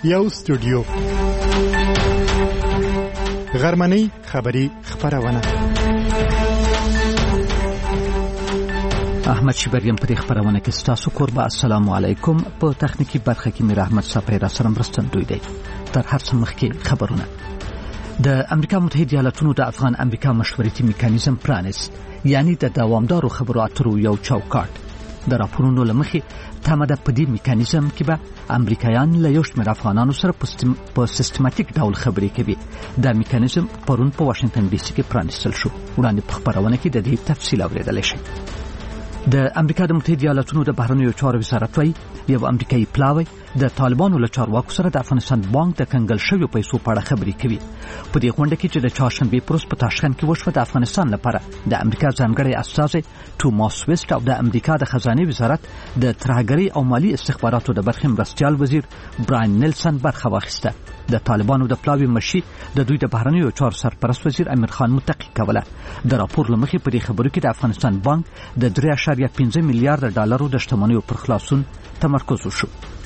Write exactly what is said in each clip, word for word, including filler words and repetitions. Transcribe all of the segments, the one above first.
یو سټوډیو غرمنۍ خبری خبرونه. احمد شبریم په خبرونه کې ستاسو قربا. السلام علیکم. په تخنیکی برخه کې میر احمد صفری را سره مرستندوی دی. تر هر څه مخکې خبرونه. د امریکا متحده ایالاتونو د افغان امریکا مشورتي میکانیزم پرانست، یعنی د دوامدارو خبرو اترو یو چوکاټ. د راپورونو لمخې تماده په دې میکانیزم کې به امریکایان له یو شمېر افغانانو سره په سیستماتیک ډول خبرې کوي. دا میکانیزم پرون په واشنگټن ډي سي کې پرانستل شو. وړاندې په خبرونه کې د دې تفصیل اوریدل شي. د امریکا د متحده ایالاتونو د بهرنیو چارو وزارت وايي یو امریکایي پلاوی د طالبانو له چارواکو سره د افغانستان بانک د کنګل شویو پیسو په اړه خبرې کوي. په دې غونډه کې چې د چهارشنبې پروس په تاشکند کې وشوه، د افغانستان لپاره د امریکا ځانګړی استازی توماس ویسټ او د امریکا د خزانه وزارت د ترهګرۍ او مالی استخباراتو د برخې مرستیال وزیر براین نیلسن برخه واخیسته. د طالبانو د پلاوی مشي د دوی د بهرنیو چارو سرپرست وزیر امیر خان متقی کوله. د راپور لمخې په دې خبرو کې د افغانستان بانک د درې اعشاریه پنځه میلیارډ ډالرو د شتمنیو پر خلاصون تمرکز وشو.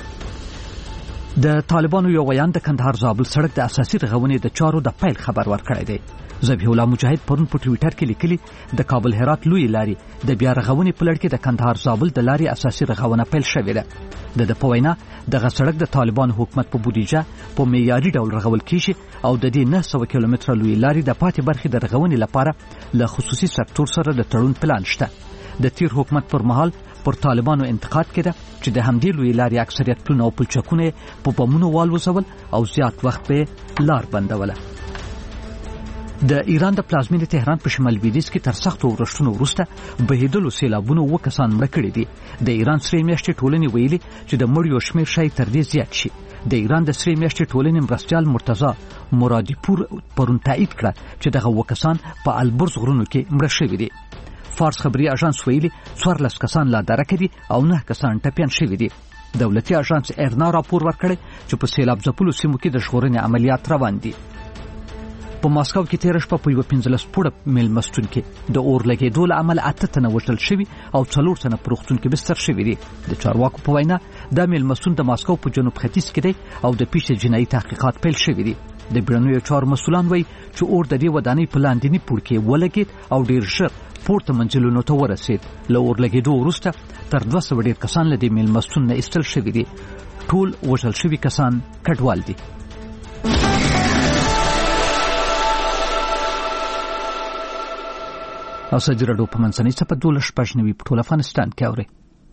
د طالبانو یو ویان د کندهار زابل سړک د اساسي رغونې د چارو د پیل خبر ورکړی دی. ذبیح الله مجاهد پرون په ټویټر کې لیکلي د کابل هرات لوی لاري د بیا رغونې په لړ کې د کندهار زابل د لاري اساسي رغونه پیل شوې ده. د د پوینا دغه سړک د طالبان حکومت په بودیجه په معیاري ډول رغول کیږي او د دې نه سوه کیلومتره لوی لاري د پاتې برخې د رغونې لپاره له خصوصي سکتور سره د تړون پلان شته. د تیر حکومت پر مهال پر طالبانو انتقاد کړه چې د همدې لوی لاري اکثریت پلونه او پلچکونه په بمونو والوزول او زیات وخت به لار بندوله. د ایران د پلازمینې تهران په شمال لویدیځ کې تر سختو ورښتونو وروسته بهیدلو سیلابونو اووه کسان مړه کړي دي. د ایران سرې میاشتې ټولنې ویلي چې د مړیو شمېر شاید تر دې زیات شي. د ایران د سرې میاشتې ټولنې مرستیال مرتضی مرادیپور پرون تایید کړه چې دغه اووه کسان په البرز غرونو کې مړه شوي دي. فارس خبري اژانس ویلي څوارلس کسان لا درکه دي او نه کسان ټپیان شوي دي. دولتي اژانس ایرنا راپور ورکړی چې په سیلاب ځپلو سیمو کې د ژغورنې عملیات روان دي. په ماسکو کې تیر شپه په یو پنځلس پوړه میلمستون کې د اور لګېدو له امله اته تنه وژل شوي او څلور تنه په روغتون کې بستر شوي دي. د چارواکو په وینا دا میلمستون د ماسکو په جنوب ختیځ کې دی او د پیښې جنایي تحقیقات پیل شوي دي. د بیړنیو چارو مسؤلان وایي چې اور د دې ودانۍ په لاندني پوړ کې ولګېد او ډېر ژر پورته منزلونو ته ورسېد. له اور لګېدو وروسته تر دوه سوه ډېر کسان له دې میلمستون نه ایستل شوي دي. ټول وژل شوي کسان کډوال دي. او سجل راډیو په منځنۍ څپه دولس شپږ نوي په ټول افغانستان کې اوري.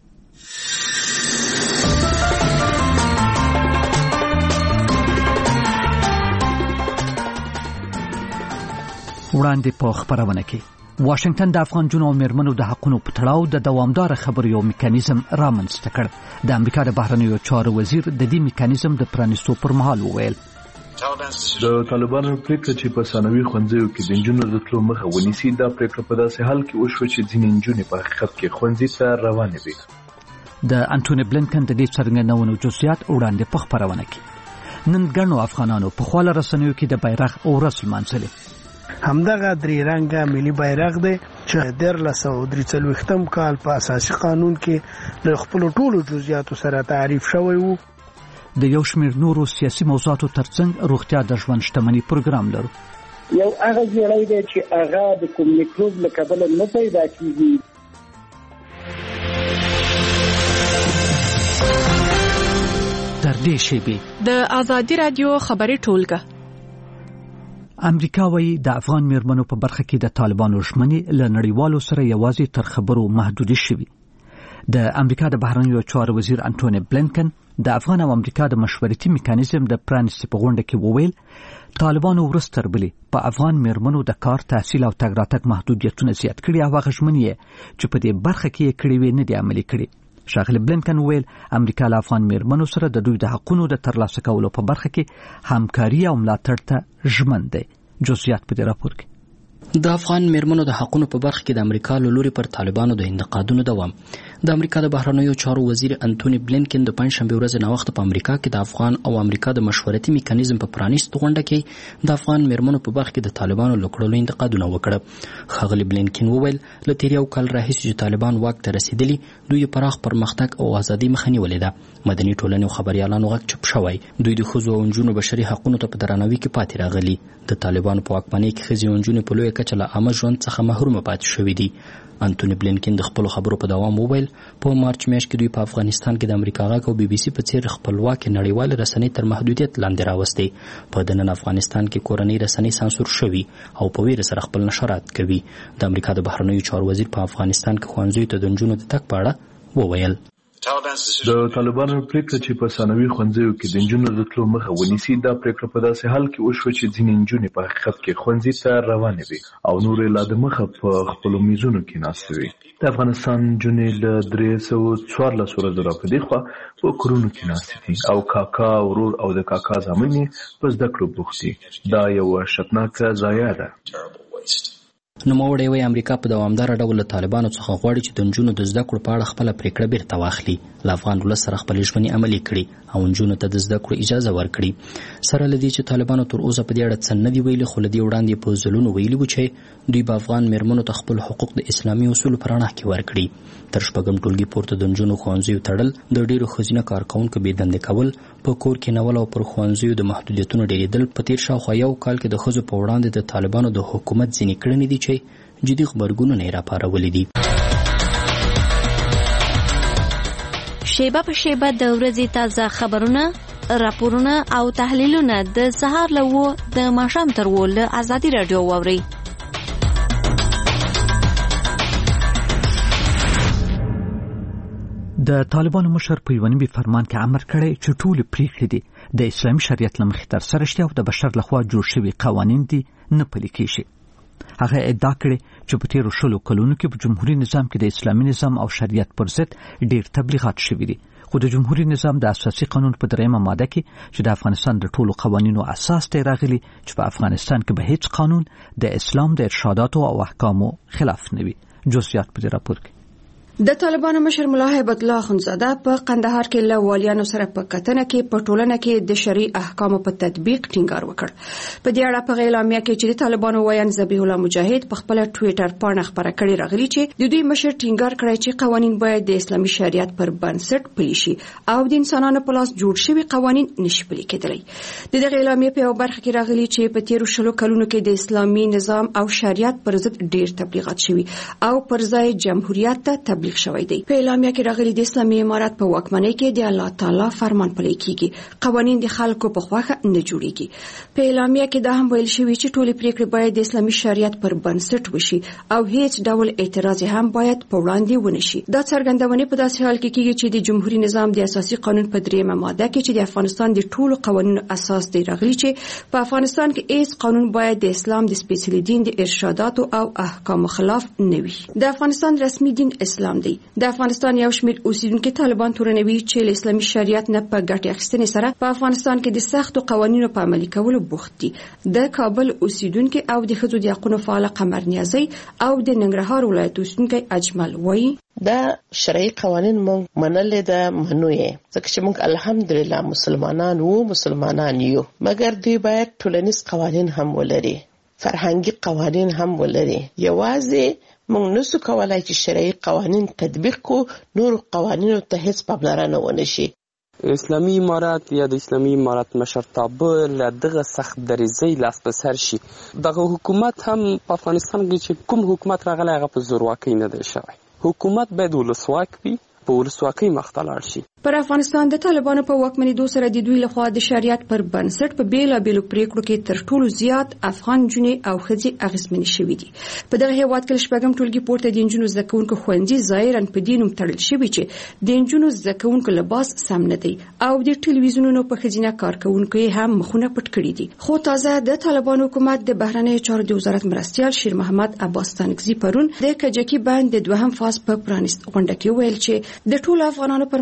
وړاندې په خبرونه کې واشنگټن د افغان جنو او میرمنو د حقونو په تړاو د دوامدار خبرو یو میکانیزم رامنځته کړ. د امریکا د بهرنیو چارو وزیر د دې میکانیزم د پرانیستو پر مهال وویل د طالبانو پریکړه چې په ثانوي ښوونځیو کې د نجونو د تلو مخه ونیسي، دا پریکړه په داسې حال کې وشوه چې ځینې نجونې په حقیقت کې ښوونځي ته روانې وې. د انټوني بلنکن د دې څرګندونو جزئیات وړاندې په خبرونه کې. نن ګڼو افغانانو په خواله رسنیو کې د بیرغ اورس لمانځلې. همدغه درې رنګه ملي بیرغ دی چې دیارلس سوه درې څلوېښتم کال په اساسي قانون کې له خپلو ټولو جزئیاتو سره تعریف شوی و. د یو شمېر نورو سیاسي موضوعاتو ترڅنګ روغتیا د ژوند شتمنۍ پروګرام لرو. یو هغه جوړی دی چې هغه د کوم میکروب له کبله نه پیدا کېږي. تر دې شیبې د ازادي رادیو خبري ټولګه. امریکا وايي د افغان میرمنو په برخه کې د طالبانو ژمنې له نړیوالو سره یوازې تر خبرو محدودې شوي. د امریکا د بهرنیو چارو وزیر انټوني بلنکن د افغان او امریکا د مشورتي میکانیزم د پرانیستي په غونډه کې وویل طالبانو ورسته تربلي په افغان میرمنو د کار، تحصیل او تګ راتګ محدودیتونه زیات کړي او هغه ژمنې چې په دې برخه کې یې کړې وې نه دي عملي کړي. ښاغلی بلنکن وویل امریکا له افغان میرمنو سره د دوی د حقونو د ترلاسه کولو په برخه کې همکاري او ملاتړ ته ژمن دی. جزئیات په دې راپور کې. د افغان میرمنو د حقونو په برخه کې د امریکا له لوري پر طالبانو د انتقادونو دوام د امریکا د بهرنیو چارو وزیر انټونی بلینکن د پنځشنبه ورځ ناوخته په امریکا کې د افغان او امریکا د مشورتي میکانیزم په پرانیست غونډه کې د افغان میرمنو په برخه کې د طالبانو لکړلو انتقادونه وکړه. ښاغلي بلینکن وویل له تیر یو کال راهیسې چې طالبان واک ته رسیدلي دوی پراخ پرمختګ او ازادي مخه نیولې ده. مدني ټولنې او خبريالانو غږ چوپ شوی. دوی د ښځو او نجونو بشري حقوقو ته په درناوي کې پاتې راغلي. د طالبانو په واکمنۍ کې ښځې او نجونې په لویه کچه له عامه ژوند څخه محرومه پاتې شوي دي. انټونی بلینکن د خپلو خبرو په دوام وویل په مارچ میاشت کې دوی په افغانستان کې د امریکا غږ او بي بي سي په څیر خپلواکې نړیوالې رسنۍ تر محدودیت لاندې راوستې. په دننه افغانستان کې کورنۍ رسنۍ سانسور شوي او په ویره سره خپل نشرات کوي. د امریکا د بهرنیو چارو وزیر په افغانستان کې ښوونځیو ته د نجونو د تګ په اړه وویل. د طالبانو پریکړه چې په ثانوي ښوونځیو کې د نجونو د تلو مخه ونیسي دا پریکړه په داسې حال کې وشوه چې ځینې نجونې په حقیقت کې ښوونځي ته روانې وي او نورې لا د مخه په خپلو میزونو کې ناستې وي. د افغانستان نجونې له درې سوه څوارلس ورځو راپدې خوا په کورونو کې ناستې دي او کاکا ورور او د کاکا زامن یې په زده کړو بوخت دي. دا یوه شرمناکه ضایعه ده. نوموړی وایي امریکا په دوامداره ډول له طالبانو څخه غواړي چې د نجونو د زده کړو په اړه خپله پریکړه بیرته واخلي. له افغان ولس سره خپلې ژمنې عملي کړي او نجونو ته د زده کړو اجازه ورکړي. سره له دې چې طالبانو تر اوسه په دې اړه څه نه دي ویلي، خو له دې وړاندې په ځلونو ویلي وو چې دوی به افغان میرمنو ته خپل حقوق د اسلامي اصولو په رڼا کې ورکړي. تر شپږم ټولګي پورته د نجونو ښوونځیو تړل، د ډېرو ښځینه کارکوونکو بېدندې کول، په کور کې نول او پر ښوونځیو د محدودیتونو ډېرېدل په تېر شاوخوا یو کال کې د ښځو په وړاندې د طالبانو د حکومت ځینې کړنې دي چې جدي خبرګونونه یې راپارولي دي. شیبه په شیبه د ورځې تازه خبرونه، راپورونه او تحلیلونه د سهار له اوه د ماښام تر اوه له ازادي راډیو واورئ. د طالبانو مشر په یوه نوي فرمان کې امر کړی چې ټولې پریکړې دي د اسلامي شریعت له مخې ترسره شي او د بشر لخوا جوړ شوي قوانین دي نه پلي کیږي. هغه ادعا کړې چې په تیرو شلو کلونو کې په جمهوري نظام کې د اسلامي نظام او شریعت پر ضد ډېر تبلیغات شوي دي، خو د جمهوري نظام د اساسي قانون په دریمه ماده کې چې د افغانستان د ټولو قوانینو اساس دی راغلي چې په افغانستان کې به هیڅ قانون د اسلام د ارشاداتو او احکامو خلاف نه وي. جزئیات په دې راپور کې. د طالبانو مشر ملا هیبت الله اخندزاده په قندهار کې له والیانو سره په کتنه کې په ټولنه کې د شرعي احکامو په تطبیق ټینګار وکړ. په دې اړه په اعلامیه کې چې د طالبانو وایان ذبیح الله مجاهد په خپل ټوئیټر پاڼه خبره کړې راغلي چې د دوی مشر ټینګار کړی چې قوانین باید د اسلامي شریعت پر بنسټ پلي شي او د انسانانو په لاس جوړ شوي قوانین نشي پلي کېدلی. د دغه اعلامیه په یو برخه کې راغلي چې په تیرو شلو کلونو کې د اسلامي نظام او شریعت پر ضد ډېر تبلیغات شوي او پر ځای جمهوریت ته تبلیغ شوی دی. په اعلامیه کې راغلي د اسلامي امارات په واکمنۍ کې د الله تعالی فرمان پلي کیږي، قوانین د خلکو په خواخه نه جوړیږي. په اعلامیه کې دا هم ویل شوی چې ټولې پریکړې باید د اسلامي شریعت پر بنسټ وشي او هیڅ ډول اعتراض هم باید په وړاندې ونشي. دا څرګندونه په داسې حال کې کیږي چې د جمهوریت نظام د اساسي قانون په دریمه ماده کې چې د افغانستان د ټولو قوانینو اساس دی راغلي چې په افغانستان کې هیڅ قانون باید د اسلام د سپیڅلي دین د ارشاداتو او احکامو خلاف نه وي. د افغانستان رسمي دین اسلام دی. د افغانستان یو شمېر اوسیدونکو طالبان تورنوي چې له اسلامي شریعت نه په ګټې اخیستنې سره په افغانستان کې د سختو قوانینو په عملي کولو بوخت دي. د کابل اوسیدونکو او د ښځو د حقوقو فعال قمر نیازی او د ننګرهار ولایت اوسیدونکو اجمل وایي دا شرعي قوانین مونږ منلې ده منو یې ځکه چې مونږ الحمدلله مسلمانان وو مسلمانان یو، مګر دوی باید ټولنیز قوانین هم ولري، فرهنګي قوانین هم ولري. یوازې مونږ نسو کولای چې شرعي قوانین تطبیق کو نور قوانینو ته هیڅ پاملرنه ونه شي. اسلامي امارات یا د اسلامي امارات مشرتابه له دغه سخت دریځۍ لاس په سر شي. دغه حکومت هم په افغانستان کې چې کوم حکومت راغلی هغه په زورواکۍ نه دی شوی. حکومت باید ولسواک وي، په ولسواکۍ مخ ته لاړ شي. پر افغانستان د طالبانو په واکمنېدو سره د دوی لخوا د شریعت پر بنسټ په بیلابیلو پریکړو کې تر ټولو زیات افغان نجونې او ښځې اغېزمنې شوي دي. په دغه هېواد کې له شپږم ټولګي پورته د نجونو زده کوونکو ښوونځي ظاهراً په دې نوم تړل شوي چې د نجونو زده کوونکو لباس سم نه دی او د ټلویزیونونو په ښځینه کارکوونکو یې هم مخونه پټ کړي دي. خو تازه د طالبانو حکومت د بهرنیو چارو د وزارت مرستیال شیر محمد عباس تانکزي پرون د کجکي بند د دوهم فاز په پرانیست غونډه کې ویل چې د ټولو افغانانو پر مخ د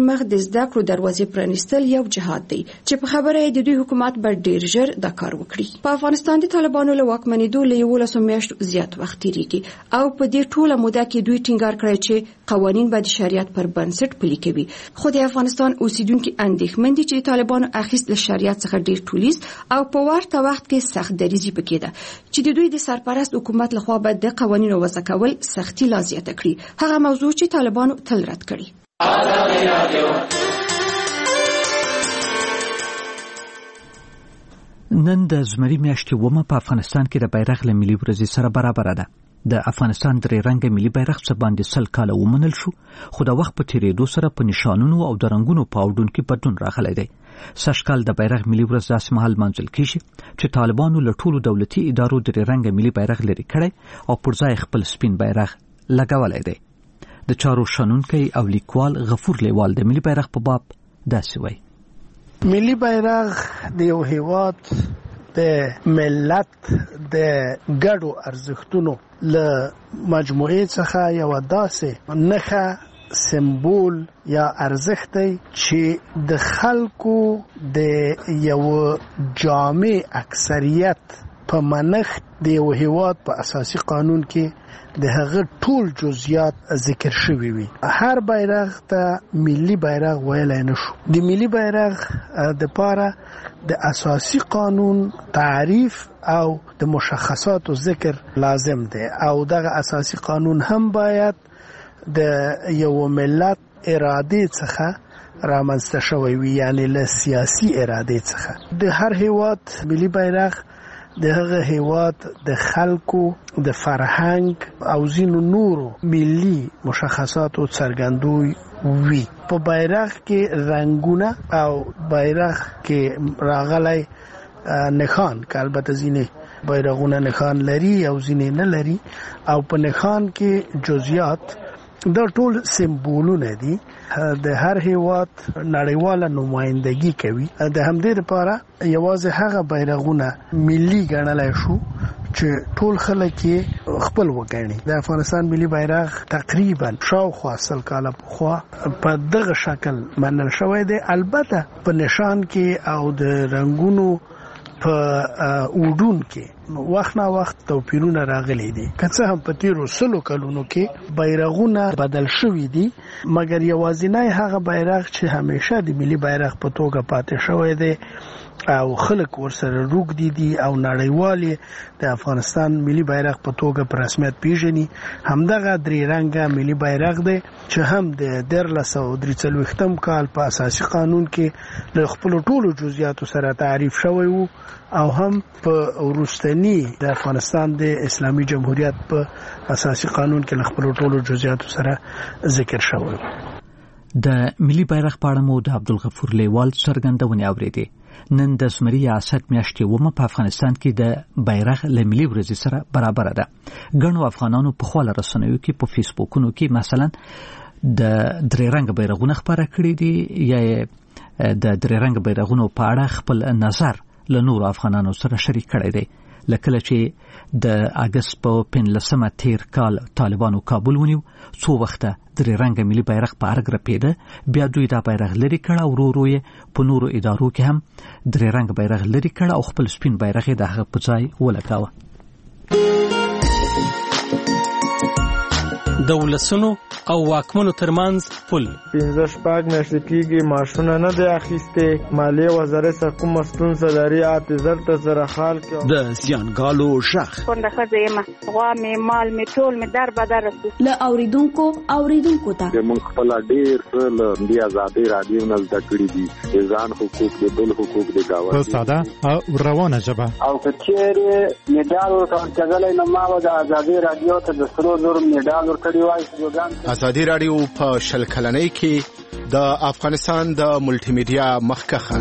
زده کړو دروازې پرانیستل یو جهاد دی چې په خبره د دوی حکومت به ډیر ژر دا کار وکړي. په افغانستان د طالبانو له واکمنېدو له یولسو میاشتو زیات وخت تیریږي او په دې ټوله موده کې دوی ټینګار کړی چې قوانین به د شریعت پر بنسټ پلي کوي. خو د افغانستان اوسیدونکو اندېښمن دي چې طالبانو اخیست له شریعت څخه ډیر ټولیز او په ورته وخت کې سخت دریزي پکې ده چې د دوی د سرپرست حکومت لخوا به د قوانینو وضع کول سختي لا زیاته کړي. هغه موضوع چې طالبانو تل رد کړي. نن د زمري میاشتې اومه په افغانستان کې د بیرغ له ملي ورځې سره برابر ده. د افغانستان درې رنګه ملي بیرغ څه باندې سل کاله ومنل شو، خو د وخت په تیریدو سره په نشانونو او د رنګونو په اوډون کې بدلون راغلی دی. سږ کال د بیرغ ملي ورځ داسې مهال لمانځل کیږي چې طالبانو له ټولو دولتي ادارو درې رنګه ملي بیرغ لرې کړی او پر ځای خپل سپین بیرغ لګولی دی. د چارو شنونکی او لیکوال غفور لیوال د ملي بیرغ په باب داسې وایي: ملي بیرغ د یو هیواد د ملت د ګډو ارزښتونو له مجموعې څخه یو داسې نښه سمبول یا ارزښت دی چې د خلکو د یو جامع اکثریت په منښت د یو هیواد په اساسي قانون کې د هغه ټول جزئیات ذکر شوي وي. هر بیرغ ته ملي بیرغ ویلی نشو. د ملي بیرغ د پاره د اساسي قانون تعریف او د مشخصاتو ذکر لازم دی او دغه اساسي قانون هم باید د یو ملت اراده څخه رامنځته شوی وي، یعنی له سیاسي اراده څخه. د هر هیواد ملي بیرغ د هغه هیواد د خلکو د فرهنګ او ځینو نورو ملي مشخصاتو څرګندوي وي. په بیرغ کې رنګونه او بیرغ کې راغلی نښان که البته ځینې بیرغونه نښان لري او ځینې نه لري او په نښان کې جزئیات دا ټول سمبولونه دي. د هر هیواد نړیواله نمایندګي کوي. د همدې لپاره یوازې هغه بیرغونه ملي ګڼلای شو چې ټول خلک یې خپل وګڼي. د افغانستان ملي بیرغ تقریبا شاوخوا سل کاله پخوا په دغه شکل منل شوی دی. البته په نشان کې او د رنګونو په اوډون کې وخت نه وخت توپیرونه راغلي دي. که څه هم په تیرو سلو کلونو کې بیرغونه بدل شوي دي، مګر یوازینی هغه بیرغ چې همیشه د ملي بیرغ په توګه پاتې شوی دی او خلک ورسره روږدي دي او نړیوال د افغانستان ملي بیرغ په توګه په رسمیت پیژني همدغه درې رنګه ملي بیرغ دی چې هم د دیارلس سوه درې څلوېښتم کال په اساسي قانون کې له خپلو ټولو جزئیاتو سره تعریف شوی وو او هم په وروستني د افغانستان د اسلامي جمهوریت په اساسي قانون کې له خپلو ټولو جزئیاتو سره ذکر شوی وو. د ملي بیرغ په اړه مو د عبدالغفور لیوال څرګندونې اورېدې. نن د زمري یا اسد میاشتې اومه په افغانستان کې د بیرغ له ملي ورځې سره برابر ده. ګڼو افغانانو په خواله رسنیو کې په فیسبوکونو کې مثلا د درې رنګ بیرغونه خپاره کړي دي یا د درې رنګ بیرغونو په اړه خپل نظر له نورو افغانانو سره شریک کړی دی. لکه چې د اګست په پنځلسمه تیر کال طالبانو کابل ونیو، څو وخته درې رنګه ملي بیرغ په ارګ رپېده، بیا دوی دا بیرغ لرې کړ او ورو ورو یې په نورو ادارو کې هم درې رنګه بیرغ لرې کړ او خپل سپین بیرغ یې د هغه په ځای ولګاوه. د ولسونو او واکمنو ترمنځ پل پنځه شپږ میاشتې کېږي معاشونه نه دی اخیستې. مالیې وزارت څخه کومه ستونزه لري اته زر ته زره خال کې د زیانګالو شخ کونډه ښځه یم، غوا مې مال مې ټول مې در بدر رسو له اوریدونکو اوریدونکو ته موږ خپل ډېر له دې آزادۍ راډیو نه زده کړي دي د ځان حقوق د بل حقوق د گاونډي په ساده او روانه ژبه او که چیرې میډال ورکول کېدلی نو ما به د آزادۍ راډیو ته د سرو زرو میډال ورکړی وای. ازادي راډیو په شل کلنۍ کې د افغانستان د ملټي میډیا مخکخه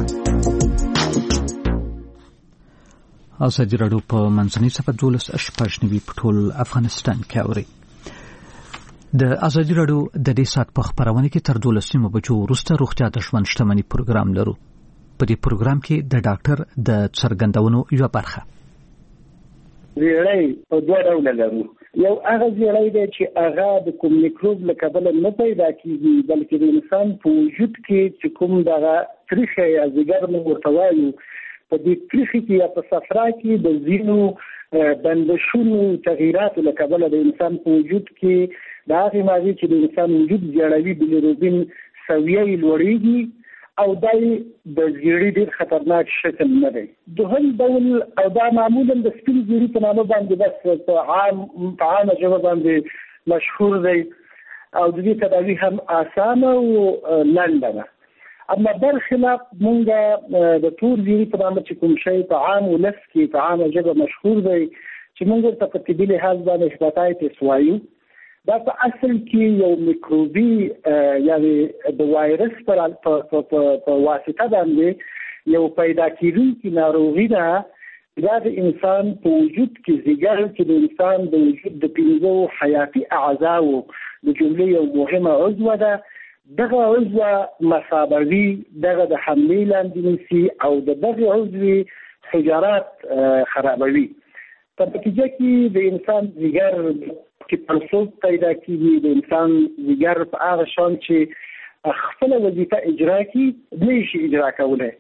ازادي راډیو په منځنۍ صفحه دولس شپږ نوي په ټول افغانستان کې اوري. د ازادي راډیو د دې سات په خبرونه کې تر دولس نیمو بجو وروسته روغتیا د ژوند شتمنۍ پروګرام لرو. په دې پروګرام کې د ډاکټر د څرګندونو یو برخه زیړی په دوه ډوله لرو. یو هغه زیړی دی چې هغه د کوم میکروب له کبله نه پیدا کېږي بلکې د انسان په وجود کې چې کوم دغه تریخی یا ځیګر موږ ورته وایو په دې تریخي کې یا په صفرا کې د ځینو بندشونو تغییراتو له کبله د انسان په وجود کې د هغې ماضي چې د انسان وجود زیړوي بیلیروبین سویه یې لوړېږي او دا د زیړي ډېر خطرناک شکل نه دی. دوهم ډول او دا معمولا د سپین زیړي په نامه باندې بس په عام په عامه ژبه باندې مشهور دی او د دې تداوي هم اسانه او لنډه ده. اما برخلاف مونږ د تور زیړي په نامه چې کوم شی په عام ولس کې په عامه ژبه مشهور دی چې مونږ ورته په طبي لحاظ باندې هپاتایتس وایو، دا په اصل کې یو میکروبي یعنی د وایرس پر په واسطه باندې یو پیدا کېدونکې ناروغي ده. دا د انسان په وجود کې ځیګر چې د انسان د وجود د پنځو حیاتي اعضاو د جملې یو مهمه عضو ده. دغه عضو مسابوي دغه د حملې لاندې نیسي او د دغه عضو حجرات خرابوي. په نتیجه کې د انسان ځیګر کې پړسوب پیدا کېږي، د انسان ځیګر په هغه شان چې خپله وظیفه اجرا کړي نه شي اجرا کولی.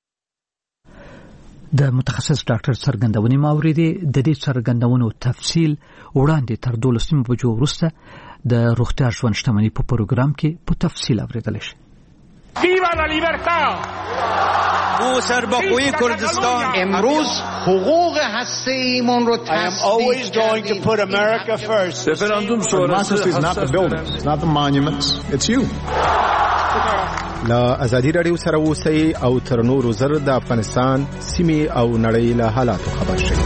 د متخصص ډاکټر څرګندونې ما اورېدې. د دې څرګندونو تفصیل وړاندې تر دولسمې بجو وروسته د روغتیا ژوند شتمني په پروګرام کې په تفصیل اورېدلی شي. ویوا لا لیبرتا او سرباخوی کردستان امروز حقوق هسته‌ایمون رو always going to put America first. Referendum شورای is not the buildings, not the monuments, it's you. لا ازادي رادیو سره اوسئ او تر نورو زر د افغانستان سیمې او نړۍ له حالاتو خبر شئ.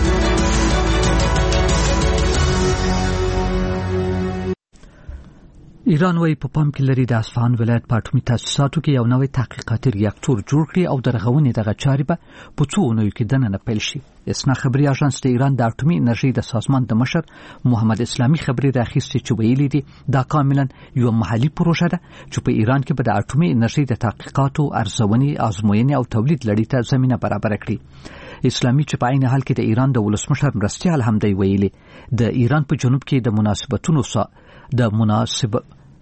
ایران وايي په پام کې لري د اصفهان ولایت په اټومي تاسیساتو کې یو نوی تحقیقاتي ریاکټور جوړ کړي او د رغونې دغه چارې به په څو اونیو کې دننه پیل شي. اسنا خبري اژانس د ایران د اټومي انرژي د سازمان د مشر محمد اسلامي خبري راخیستي چې ویلي دي دا کاملا یو محلي پروژه ده چې په ایران کې به د اټومي انرژي د تحقیقاتو، ارزونې، ازموینې او تولید لړۍ ته زمينه برابر کړي. اسلامي چې په عین حال کې د ایران د ولسمشر مرستیال هم دی ویلي د ایران په جنوب کې د مناسبتونو سره د مناسب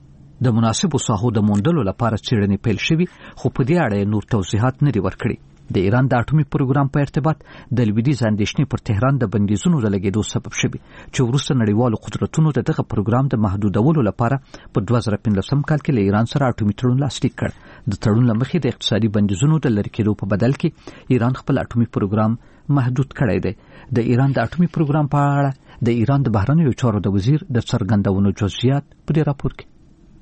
د مناسبو ساحو د موندلو لپاره څېړنې پیل شوي، خو په دې اړه نور توضیحات نه دي ورکړي. د ایران د اټومي پروګرام په ارتباط د لویدیځ اندېښنې پر تهران د بندیزونو د لګېدو سبب شوي چې وروسته نړیوالو قدرتونو د دغه پروګرام د محدودولو لپاره په دوه زره پنځلسم کال کې له ایران سره اټومي تړون لاسلیک کړ. د تړون له مخې د اقتصادي بندیزونو د لرې کېدو په بدل کې ایران خپل اټومي پروګرام محدود کړی دی. د ایران د اټومي پروګرام په اړه د ایران د بهرنیو چارو د وزیر د څرګندونو جزئیات په دې راپور کې.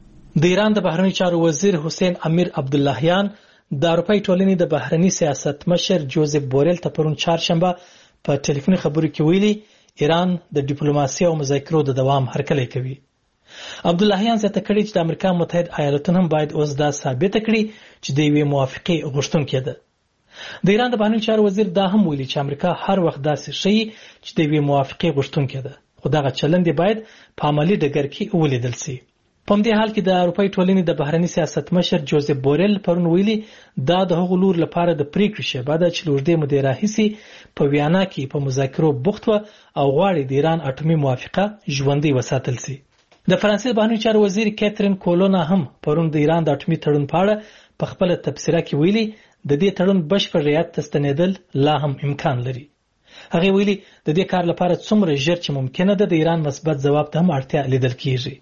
د ایران د بهرنی چارو وزیر حسین امیر عبداللهیان د اروپای ټولنې د بهرنی سیاست مشر جوزف بورل ته پرون چهارشنبه په ټلیفوني خبرو کې ویلي ایران د ډیپلوماسي او مذاکرو د دوام هرکلی کوي. عبداللهیان زیاته کړي چې د امریکا متحده ایالاتونو هم باید اوس دا ثابت کړي چې د یوې موافقې غوښتونکې ده. د ایران د بهرنی چارو وزیر دا هم ویلي چې امریکا هر وخت داسې شي چې د یوې موافقې غوښتونکې ده، خو دغه چلند باید په عملی ډګر کې ولیدل شي. په دې حال کې د اروپای ټولنې د بهرنی سیاست مشر جوزف بورل پرون ویلي دا د هغو لور لپاره د پریکړې شیبه ده چې لوړدې مودې راهیسې په ویانا کې په مذاکرو بوخت و او غواړي د ایران اټومي موافقه ژوندۍ وساتل شي. د فرانسې بهرنی چارو وزیر کاترین کولونا هم پرون د ایران د اټومي تړون په اړه په خپل تبصره کې ویلي د دې تړون بشپړ رعایت ته ستنېدل لا هم امکان لري. هغه ویلي د دې کار لپاره څومره ژر چې ممکنه ده د ایران مثبت ځواب ته هم اړتیا لیدل کیږي.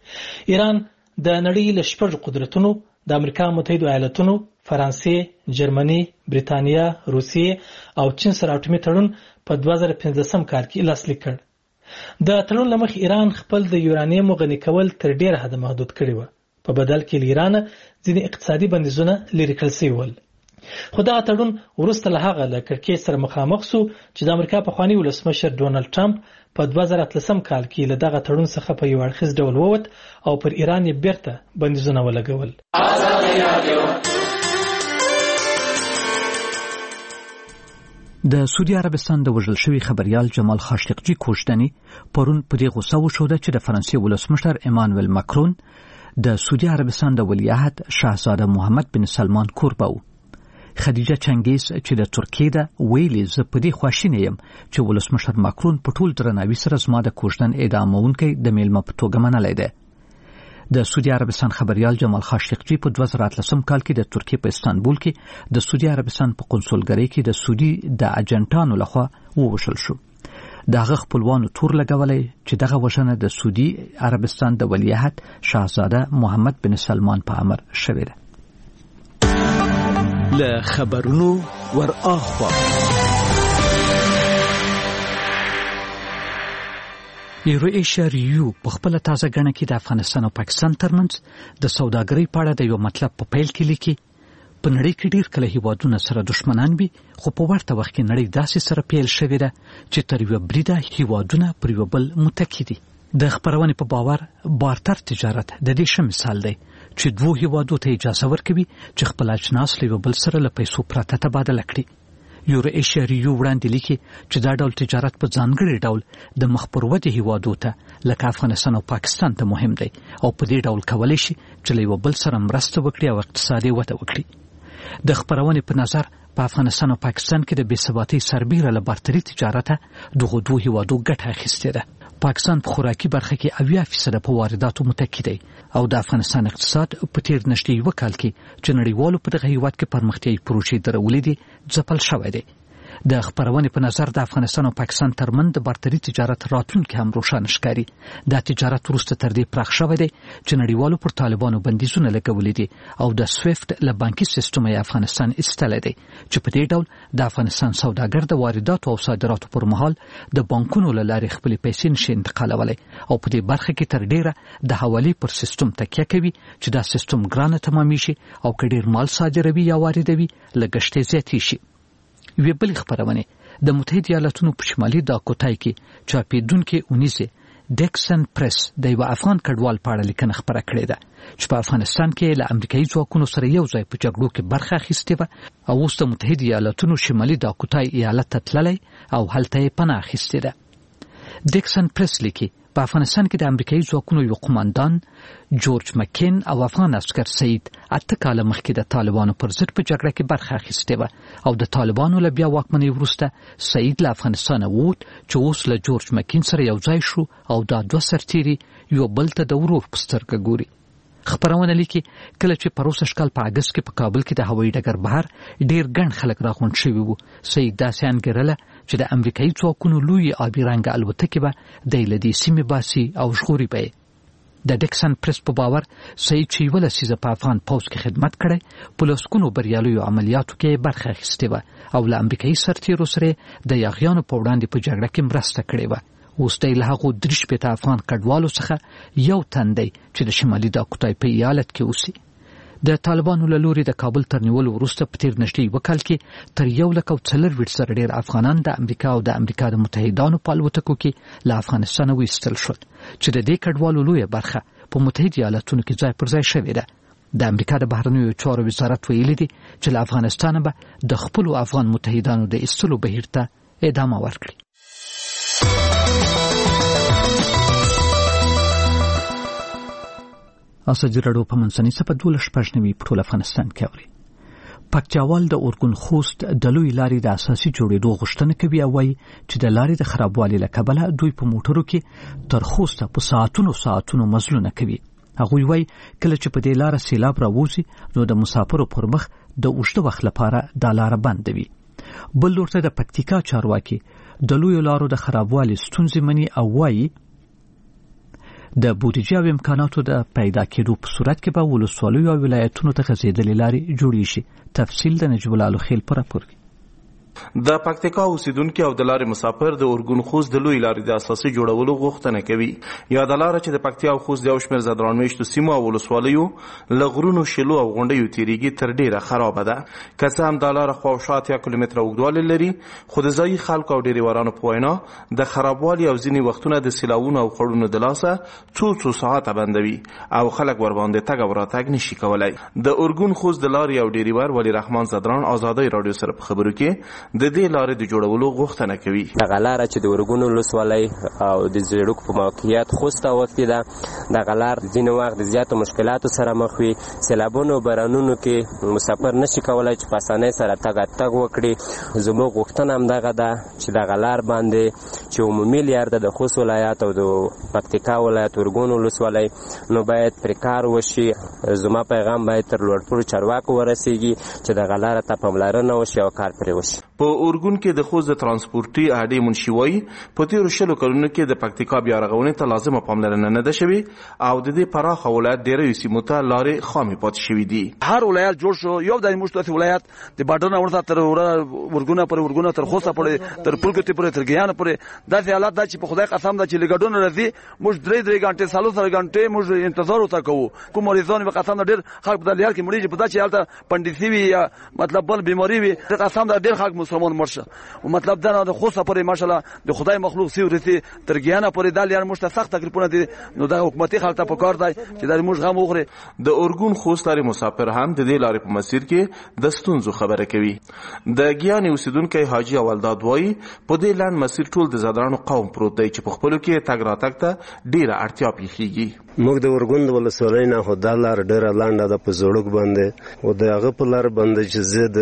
ایران د نړۍ له شپږ قدرتونو د امریکا متحده ایالاتونو، فرانسې، جرمني، بریتانیا، روسیې او چین سره اټومي تړون په دوه زره پنځلسم کال کې لاسلیک کړ. د تړون له مخې ایران خپل د یورانیم غني کول تر ډیره حده محدود کړی و، په بدل کې له ایران ځینې اقتصادي بندیزونه لرې کړل شوي ول. خو دغه تړون وروسته له هغه له کړکېچ سره مخامخ شو چې د امریکا پخوانی ولسمشر ډونالډ ټرمپ په دوه زره اتلسم کال کې له دغه تړون څخه په یو اړخیز ډول ووت او پر ایران یې بیرته بندیزونه ولګول. د سعودي عربستان د وژل شوي خبريال جمال خاشقجي کوژدني پرون په دې غوسه وشوده چې د فرانسې ولسمشر ایمانوئل ماکرون د سعودي عربستان د ولیعهد شاهزاده محمد بن سلمان کوربه و. خدیجه چنګیز چې د ترکیې ده ویلي زه په دې خواشینی یم چې ولسمشر ماکرون په ټول درناوي سره زما د کوژدن اعدامونکی د میلمه په توګه منلی دی. د سعودي عربستان خبريال جمال خاشقجي په دوه زره اتلسم کال کې د ترکیې په استانبول کې د سعودي عربستان په قونسلګرۍ کې د سعودي د اجنټانو لخوا ووژل شو. دغه خپلوانو تور لګولای چې دغه وژنه د سعودي عربستان د ولیعهد شاهزاده محمد بن سلمان په امر شوې ده. له خبرونو ور اخوا ایرو ایشیا ریو په خپل تازه غنه کې د افغانستان او پاکستان ترمنځ د سوداګرۍ په اړه د یو مطلب په پیل کې لیکي په نړۍ کې ډیر کله هیوادونه سره دښمنان وي خو په ورته وخت کې نړۍ داسې سره پیل شوې ده چې تر یو بریده هیوادونه پر یو بل متکی دي. د خبرونې په باور بارتر تجارت د دې ښه مثال دی چې دوه هیوادو ته اجازه ورکوي چې خپل اجناس له یو بل سره له پیسو پرته تبادله کړي. یورو ایشیا ریو وړاندې لیکي چې دا ډول تجارت په ځانګړي ډول د مخ پر ودې هیوادو ته لکه افغانستان او پاکستان ته مهم دی او په دې ډول کولی شي چې له یو بل سره مرسته وکړي او اقتصادي وده وکړي. د خبرونې په نظر په افغانستان او پاکستان کې د بې ثباتۍ سربیره له بارتري تجارته دغو دوه هیوادو ګټه اخیستې ده. پاکستان په خوراکي برخه کې اویا فیصده په وارداتو متکی دی او د افغانستان اقتصاد په تیر نږدې یو کال کې چې نړیوالو په دغه هیواد کې پرمختیایي پروژې درولې دي ځپل شوی دی. د خبرونې په نظر د افغانستان او پاکستان ترمنځ د بارتري تجارت راتلونکي هم روښانه ښکاري. دا تجارت وروسته تر دې پراخ شوی دی چې نړیوالو پر طالبانو بندیزونه لګولي دي او د سویفت له بانکي سیستم یې افغانستان ایستلی دی چې په دې ډول د افغانستان سوداګر د وارداتو او صادراتو پر مهال د بانکونو له لارې خپلې پیسې نشي انتقالولی او په دې برخه کې تر ډیره د حوالې پر سیستم تکیه کوي چې دا سیستم ګرانه تمامیږي او که ډیر مال صادروي یا واردوي لګښت یې زیاتې شي. وی بل خبرونه د متحده ایالاتونو په شمالي داکوتای کې چاپیدونکو اونیزه ډیکسن پریس د یو افغان کډوال په اړه لیکنه خبره کړې ده چې په افغانستان کې له امریکایي ځواکونو سره یو ځای په جګړو کې برخه اخیستې وه او اوس د متحده ایالاتونو شمالي داکوتای ایالت ته تللی او هلته یې پناه اخیستې ده. ډیکسن پریس لیکي په افغانستان کې د امریکایي ځواکونو یو قوماندان جورج مکین او افغان عسکر سعید اته کاله مخکې د طالبانو پر ضد په جګړه کې برخه اخیستې وه او د طالبانو له بیا واکمنۍ وروسته سعید له افغانستانه ووت چې اوس له جورج مکین سره یو ځای شو او دا دوه سرتیري یو بل ته د ورور په سترګه ګوري. خبرونه لیکي کله چې پروسه کال په اگست کې په کابل کې د هوایي ډګر بهر ډیر ګڼ خلک راغونډ شوي وو. سعید داسې انګیرله چې د امریکایي ځواکونو لوی آبي رنګه الوتکې به دی له دې سیمې باسي او ژغوري به یې. د ډیکسن پریس په باور سعید چې یوه لسیزه په افغان پوځ کې خدمت کړی په لسګونو بریالیو عملیاتو کې برخه اخیستې وه او له امریکایي سرتیرو سره د یاغیانو په وړاندې په جګړه کې مرسته کړې وه. اوس دی له هغو درې شپېته افغان کډوالو څخه یو تن دی چې د شمالي داکوتای په ایالت کې اوسي. د طالبانو له لوري د کابل تر نیولو وروسته په تیر نږدې یوه کال کې تر یو لک او څلرویشت زره ډېر افغانان د امریکا او د امریکا د متحدانو په الوتکو کې له افغانستانه وایستل شول چې د دې کډوالو لویه برخه په متحده ایالتونو کې ځای پر ځای شوې ده. د امریکا د بهرنیو چارو وزارت ویلي دي چې له افغانستانه به د خپلو افغان متحدانو د ایستلو بهیر ته ادامه ورکړي. اساجي راډیو په منځنۍ صفحه دولس شپږ نوي په ټول افغانستان کې اوري. پکتیاوال د اورګون خوست د لوی لارې د اساسي جوړېدو غوښتنه کوي او وایي چې د لارې د خرابوالي له کبله دوی په موټرو کې تر خوسته په ساعتونو ساعتونو مزلونه کوي. هغوی وایي کله چې په دې لاره سیلاب راوځي نو د مسافرو پر مخ د اوږده وخت لپاره دا لاره بنده وي. بل لور ته د پکتیکا چارواکي د لویو لارو د خرابوالي ستونزې مني او وایي د بودیجې او امکاناتو د پیدا کېدو په صورت کې به ولسوالیو او ولایتونو ته غځېدلې لارې جوړې شي. تفصیل د نجیب الله الخیل په راپور کې. د پکتیکا اوسیدونکو او د لارې مسافر د اورګون خوست د لوی لارې د اساسي جوړولو غوښتنه کوي. یا د لارې چې د پکتیا او خوست د یو شمېر زدرانمیشتو سیمو او ولسوالیو له غرونو شلو او غونډیو تیریږي تر ډیره خرابه ده. که څه هم دا لاره خوا او شا اتیا کیلومتره اوږدوالی لري خو د ځایي خلکو او ډیریوارانو په وینا د خرابوالي او ځینې وختونه د سیلاوونو او خړونو د لاسه څو څو ساعته بندوي او خلک ورباندې تګ او راتګ نشي کولی. د اورګون خوست د لارې او ډیریوار ولی رحمان زدران آزادۍ راډیو سره په خبرو کې د دې لارې د جوړولو غوښتنه کوي. دغه لاره چې د ورګون ولسوالۍ او د زیړوک په موقعیت خوسته وخت ده، دغه لار ځینې وخت د زیاتو مشکلاتو سره مخ وي. سیلابونو بارانونو کې مسافر نشي کولای چې په اسانۍ سره تګ تګ وکړي. زموږ غوښتنه همدغه ده چې دغه لار باندې چې عمومي لار ده د خوست ولایت او د پکتیکا ولایت ورګون ولسوالۍ، نو باید پرې کار وشي. زما پیغام باید تر لوړپوړو چارواکو ورسیږي چې دغه لاره ته پاملرنه وشي او کار پرې وشي. په اورګون کې د خوست د ترانسپورتي اډې منشي وایي په تیرو شلو کلونو کې د پکتیکا بیا رغونې ته لازمه پاملرنه نه ده شوې او د دې پراخه ولایت ډېرو سیمو ته لارې خامې پاتې شوې دي. هر ولایت جوړ شو، یو د موږ ولایت د باډر نه ورته تر ورګونه پر ورګونه تر خوسته پورې تر پلکتی پورې تر ګیان پورې داسې حالات ده چې په خدای قسم ده چې لګډونه راځي موږ درې درې غنټې سالو سره غنټې موږ انتظار وتا کوو. کوم مریضان به قسم ده ډېر خلک په دلیار کې مړي په داسې حالت پندسي وي یا مطلب بل بیماری وي قسم ده ډېر خلک مسلمان مرشه. مطلب دا د خوسته پورې ماشاءالله د خدای مخلوق سی ورته تر ګیان پورې دلیار موږ ته سخت تکلیفونه دي. نو د حکومتي خلک ته په کار دی چې د موږ غم وخوري. د اورګون خوست لري مسافر هم د دې لارې په مسیر کې د ستونزو خبره کوي. د ګیان اوسیدونکو حاجی اولداد وایي په دې لاند مسیر ټول د زادرانو قوم پروت دی چې په خپلو کې تګ راتګ ته ډیره اړتیا پیښیږي. موږ د ورګون د ولسوالۍ نه خو دا لار ډیره لانډه ده په زوړک باندې او د هغه په لار باندې چې زه د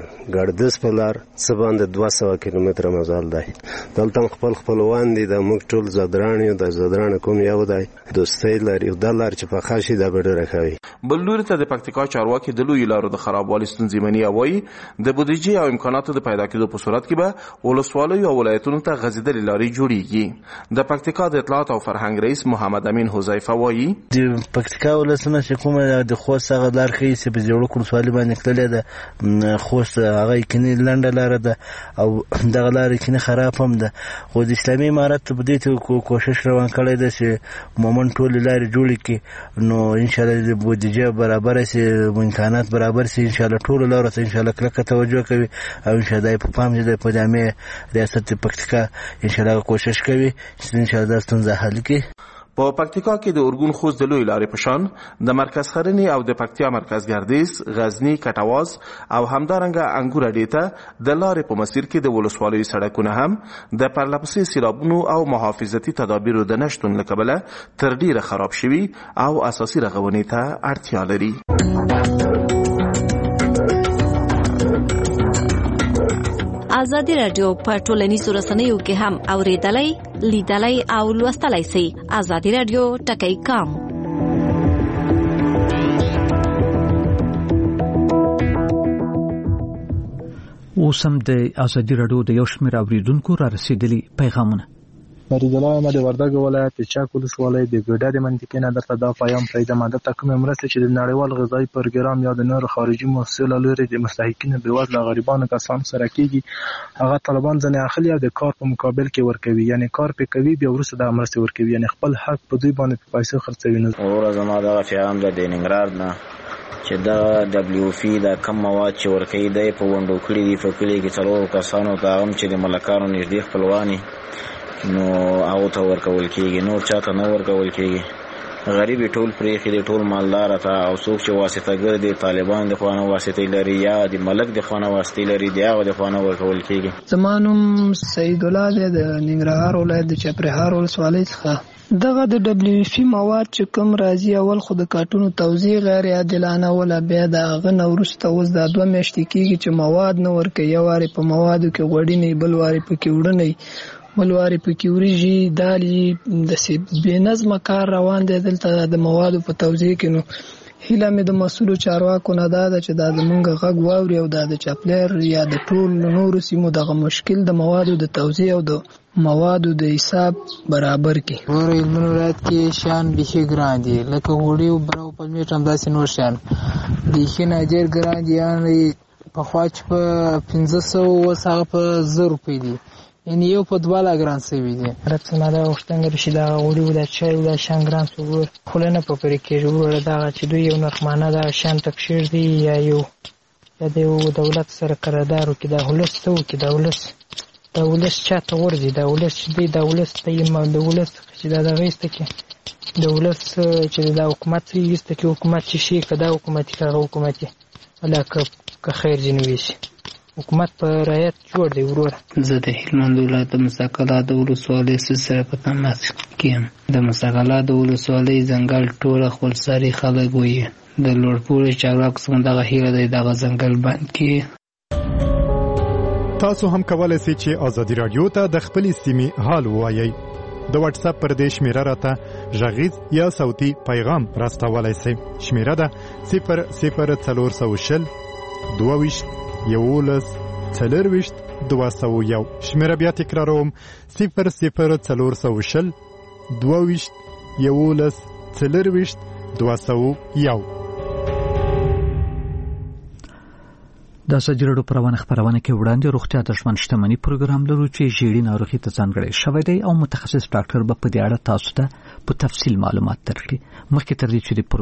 ګردس په لار څه باندې دوه سوه کیلومتره مزال دی. دلته خپل خپلوان دي، د موږ ټول زادران یو، د زادران کوم یو دی، دوستۍ لري. دا لار چې په خاشي دا به ډیره کوي. بل لوري ته د پکتیکا چارواکي د لوی لارو د خرابوالي ستونزې مني وایي د بودیجې او امکاناتو د پیدا کېدو په صورت کې به ولسوالیو او ولایتونو ته غځېدلې لارې جوړیږي. د پکتیکا د اطلاعات او فرهنګ رئیس محمد امین حذیفه وایي د پکتیکا ولسونه چې کومه د خوست هغه لار ښیي چې په زیړوک ولسوالۍ باندې تللې ده. خوست هغه کینې لنډه لاره ده او دغه لارې کینې خراب هم ده. خو د اسلامي امارت په دې ته کوشش روان کړی ده چې عموما ټولې لارې جوړې کړي. نو انشاءالله د بودیجه برابره سي، امکانات برابر سي، انشاءالله ټولو لارو ته انشاءالله کلکه توجه کوي او انشاءالله په پام دې په جامع ریاست پکتیکا انشاءالله کوشش کوي چې انشاءالله ستونزه حل کړي. په پکتیکا کې د اورګون خوست د لوی لارې په شان د مرکز خرنې او د پکتیا مرکز ګردیز، غزنی، کټواز او همدارنګه انګور اډې ته د لارې په مسیر کې د ولسوالیو سړکونه هم د پرلپسې سیلابونو او محافظتي تدابیرو د نشتون له کبله تر ډیره خراب شوي او اساسي رغونې ته اړتیا لري. ازادي رادیو په ټولنیزو رسنیو کې هم اوریدلای، لیدلای او لوستلای شئ. ازادي رادیو ټکی کام. اوس هم د ازادي رادیو د یو شمېر اوریدونکو را رسیدلي پیغامونه. فریدالله احمد وردګ ولایت د چک ولسوالۍ د ګوډه د منطقې نه درته دا پیام پرېږدم. دلته کومې مرستې چې د نړیوال غذایي پروګرام یا د نورو خارجي محصول له لورې د مستحقینو بېوزله غریبانو کسانو سره کېږي، هغه طالبان ځنې اخلي او د کار په مقابل کې ورکوي، یعنی کار پې کوي بیا وروسته دغه مرستې ورکوي، یعنی خپل حق په دوی باندې په پیسو خرڅوي. نو وروره زما دغه پیغام د ننګرهار نه چې دا دبلیو فی دا کم مواد چې ورکوي دی په ونډو کړي دي په کلي کې څلورو کسانو ته هم چې د ملکانو نږدې خپلوانې نو هغو ته ورکول کېږي، نور چا ته نه ورکول کېږي. غریب ټول پرېښي دي، ټول مالداره ته، او څوک چې واسطهګر دي طالبان د خوا نه واسطې لري یا د ملک د خوا نه واسطې لري د هغو د خوا نه ورکول کېږي. زما نوم سید الله دی د ننګرهار ولایت د چپرهار ولسوالۍ څخه. دغه د دبلیو اف مواد چې کوم راځي اول خو د کارټونو توزیع غیر عادلانه ولا بیا د هغه نه وروسته اوس دا دوه میاشتې کېږي چې مواد نه ورکوي. یو وارې په موادو کې غوړي نه، بل وارې پکې وړه نه، بل وارې پکې وریجې، دالې، داسې بې نظمه کار روان دی دلته د موادو په توزیع کې. نو هیله مې د مسؤلو چارواکو نه دا ده چې دا زمونږ غږ واوري او دا د چاپلر یا د ټول نورو سیمو دغه مشکل د موادو د توزیع او د موادو د حساب برابر کړي. ګوره هلمند ولایت کې شیان بیخي ګران دي، لکه غوړي او بره او پلمېټ همداسې نور شیان بیخي نه ډېر ګران دي. یعنې پخوا چې په پنځه سوه اوس هغه په زر روپۍ دي، یعنې یو په دوه لا ګران سوي دي. رب زما دا غوښتنه ده چې دغه غوړي او دا چای او دا شیان ګران شو، ګور خوله نه په پرې کېږي. وروره دغه چې دوی یو نرخمانه دغه شیان ته کښېږدي یا یو یا د یو دولت سره قرارداد وکړي، دا ولس څه وکړي، دا ولس دا ولس چا ته غورځي، دا ولس چې دی دا ولس ته یې د ولس چې دا دغه ایسته کړي، د ولس چې دا حکومت څه ایسته کړي، حکومت چې شي که دا حکومتي که هغه حکومتي الله که خیر ځینې ویسي. حکومت په رعایت جوړ دی وروره. زه د هلمند ولایت د مساقلا د ولسوالۍ سره په تماس کې یم. د مساقلا د ولسوالۍ ځنګل ټول خپلسري خلک وي. د لوړپوړي چارواکو څخه دغه هیله دی دغه ځنګل بند کړي. تاسو هم کولای شئ چې ازادي رادیو ته د خپلې سیمې حال ووایئ. د واتس اپ پر دې شمیره راته غږیز یا صوتي پیغام راستولای شئ. شمیره ده صفر صفر څلور سوه شل دوه ویشت یولس څلور ویشت دوه سوه یو. شمیره بیا تکراروم صفر صفر څلور سوه شل دوه ویشت یولس څلور ویشت دوه سوه یو. د ازادي راډیو پروانه خبرونه کې وړاندې روغتیا د ژوند شتمنۍ پروګرام لرو چې ژیړی ناروغي ته ځانګړی شوی دی او متخصص ډاکټر به په دې اړه تاسو ته په تفصیل معلومات درکړي. مخکې تر دې چې